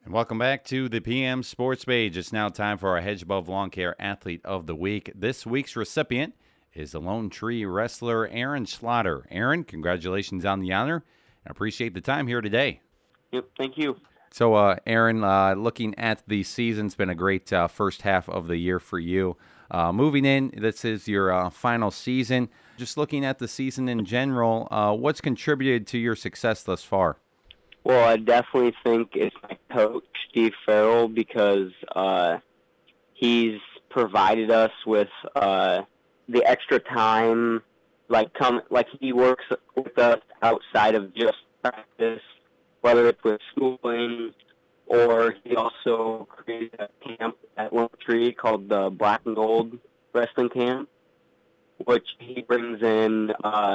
And welcome back to the PM Sports Page. It's now time for our Hedge Above Lawn Care Athlete of the Week. This week's recipient is the Lone Tree wrestler Aaron Slaughter. Aaron, congratulations on the honor. I appreciate the time here today. Yep, thank you. So, Aaron, looking at the season, it's been a great first half of the year for you. Moving in, this is your final season. Just looking at the season in general, what's contributed to your success thus far? Well, I definitely think it's my coach, Steve Farrell, because he's provided us with the extra time. Like he works with us outside of just practice, whether it's with schooling, or he also created a camp at Lone Tree called the Black and Gold Wrestling Camp, which he brings in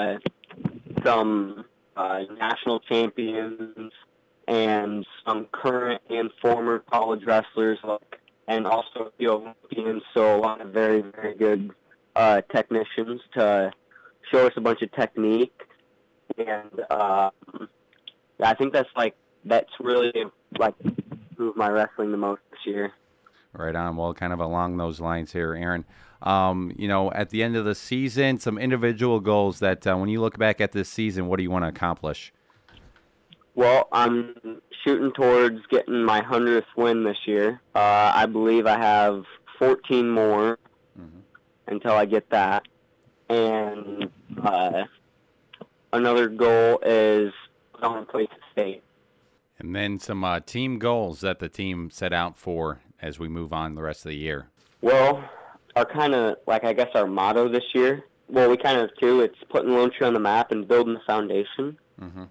some national champions and some current and former college wrestlers, and also the Olympians, so a lot of very, very good technicians to show us a bunch of technique. And I think that's really improved my wrestling the most this year. Right on. Well, kind of along those lines here, Aaron. At the end of the season, some individual goals that when you look back at this season, what do you want to accomplish? Well, I'm shooting towards getting my 100th win this year. I believe I have 14 more until I get that. And another goal is going to place at state. And then some team goals that the team set out for as we move on the rest of the year. Well, our motto this year, well, we kind of have two. It's putting Lone Tree on the map and building the foundation. Mm-hmm.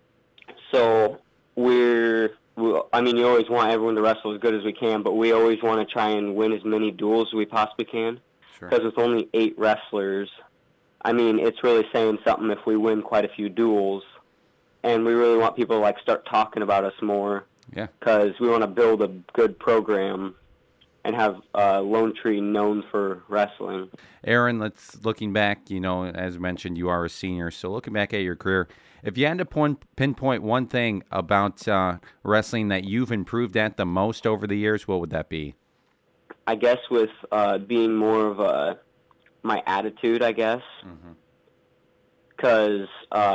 So you always want everyone to wrestle as good as we can, but we always want to try and win as many duels as we possibly can. Because with only 8 wrestlers, it's really saying something if we win quite a few duels. And we really want people to start talking about us more. Yeah. Because we want to build a good program and have Lone Tree known for wrestling. Aaron, looking back, as mentioned, you are a senior. So looking back at your career, if you had to pinpoint one thing about wrestling that you've improved at the most over the years, what would that be? I guess with being more of my attitude, I guess. Because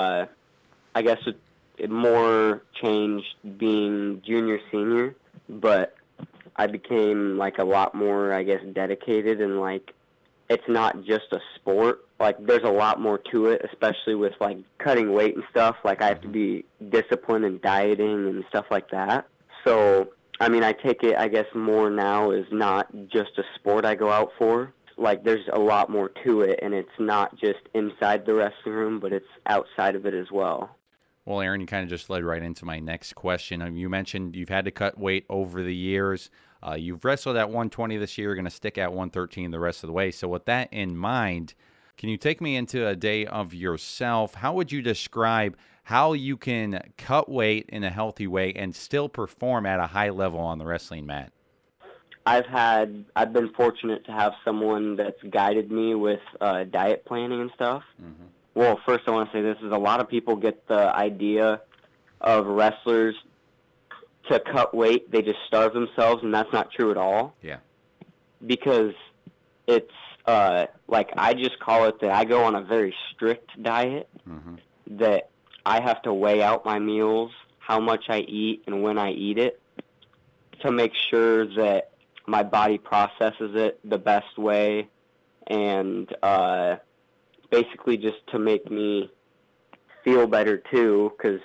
I guess it more changed being junior, senior, but I became a lot more, I guess, dedicated, and it's not just a sport. There's a lot more to it, especially with cutting weight and stuff. I have to be disciplined in dieting and stuff like that. So, I take it, I guess, more now is not just a sport I go out for. There's a lot more to it, and it's not just inside the wrestling room, but it's outside of it as well. Well, Aaron, you kind of just led right into my next question. You mentioned you've had to cut weight over the years. You've wrestled at 120 this year. You're going to stick at 113 the rest of the way. So with that in mind, can you take me into a day of yourself? How would you describe how you can cut weight in a healthy way and still perform at a high level on the wrestling mat? I've been fortunate to have someone that's guided me with diet planning and stuff. Mm-hmm. Well, first I want to say this is a lot of people get the idea of wrestlers to cut weight, they just starve themselves, and that's not true at all. Yeah. Because it's I just call it that I go on a very strict diet, that I have to weigh out my meals, how much I eat, and when I eat it, to make sure that my body processes it the best way, and basically just to make me feel better too, so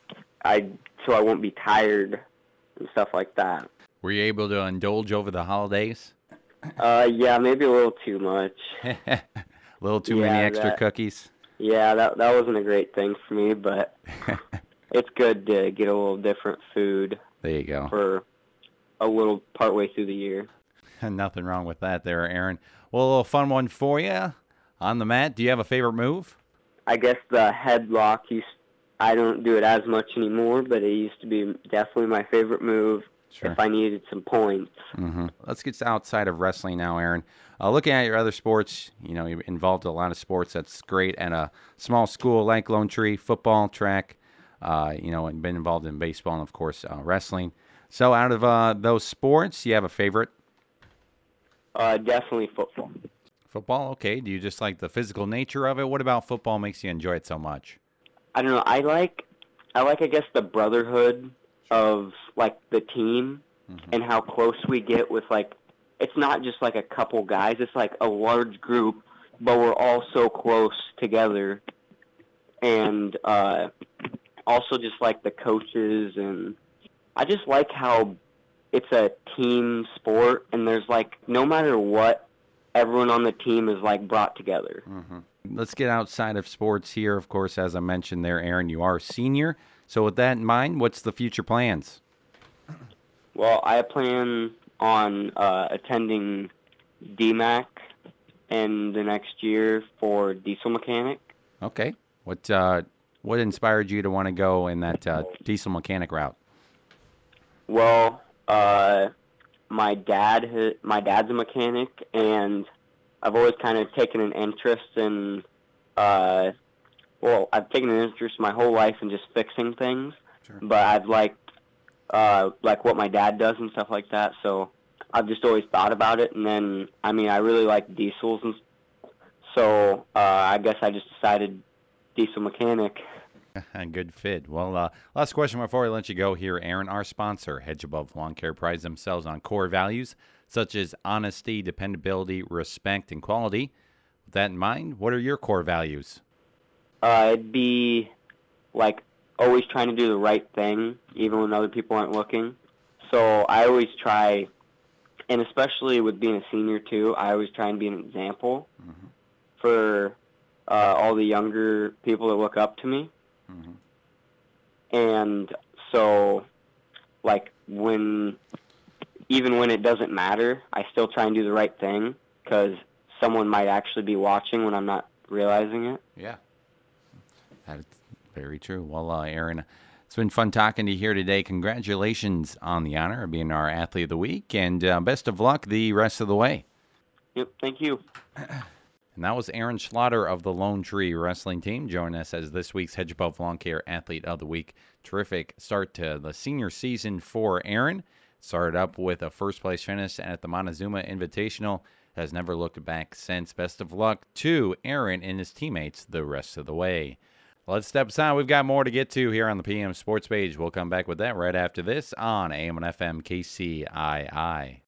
I won't be tired and stuff like that. Were you able to indulge over the holidays? Yeah, maybe a little too much. A little too many extra cookies? Yeah, that wasn't a great thing for me, but it's good to get a little different food. There you go. For a little partway through the year. Nothing wrong with that there, Aaron. Well, a little fun one for you on the mat. Do you have a favorite move? I guess the headlock. I don't do it as much anymore, but it used to be definitely my favorite move. Sure. If I needed some points. Mm-hmm. Let's get outside of wrestling now, Aaron. Looking at your other sports, you're involved in a lot of sports. That's great. And a small school like Lone Tree, football, track, and been involved in baseball and, of course, wrestling. So out of those sports, you have a favorite? Definitely football. Football, okay. Do you just like the physical nature of it? What about football makes you enjoy it so much? I don't know. I guess the brotherhood of like the team and how close we get with like it's not just like a couple guys. It's like a large group, but we're all so close together. And also just like the coaches, and I just like how it's a team sport, and there's like no matter what, everyone on the team is like brought together. Let's get outside of sports here. Of course, as I mentioned there, Aaron, you are a senior. So with that in mind, what's the future plans? Well, I plan on attending DMAC in the next year for diesel mechanic. Okay. What inspired you to want to go in that diesel mechanic route? Well, my dad's a mechanic, and I've always kind of taken an interest in, I've taken an interest my whole life in just fixing things, Sure. but I've liked what my dad does and stuff like that, so I've just always thought about it, and then, I mean, I really like diesels, and so I guess I just decided diesel mechanic. Good fit. Well, last question before I let you go here, Aaron. Our sponsor, Hedge Above Lawn Care, prides themselves on core values such as honesty, dependability, respect, and quality. With that in mind, what are your core values? It'd be like always trying to do the right thing, even when other people aren't looking. So I always try, and especially with being a senior too, I always try and be an example for all the younger people that look up to me. And so, like, even when it doesn't matter, I still try and do the right thing because someone might actually be watching when I'm not realizing it. Yeah. That's very true. Well, Aaron, it's been fun talking to you here today. Congratulations on the honor of being our Athlete of the Week, and best of luck the rest of the way. Yep, thank you. And that was Aaron Schlatter of the Lone Tree Wrestling Team joining us as this week's Hedge Above Lawn Care Athlete of the Week. Terrific start to the senior season for Aaron. Started up with a first-place finish at the Montezuma Invitational. Has never looked back since. Best of luck to Aaron and his teammates the rest of the way. Let's step aside. We've got more to get to here on the PM Sports page. We'll come back with that right after this on AM and FM KCII.